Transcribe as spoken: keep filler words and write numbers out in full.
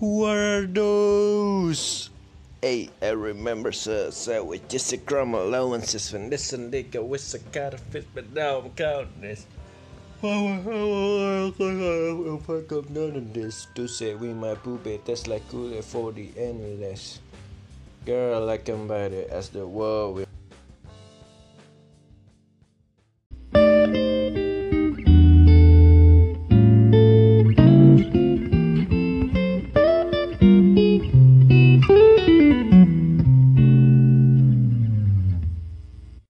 What are those? Hey, I remember sir, so with just a crumb allowances when this and they go with a counterfeit, but now I'm counting this. If I come down on this to say we my poopy tastes like cooler for the endless. Girl, I can buy it as the world will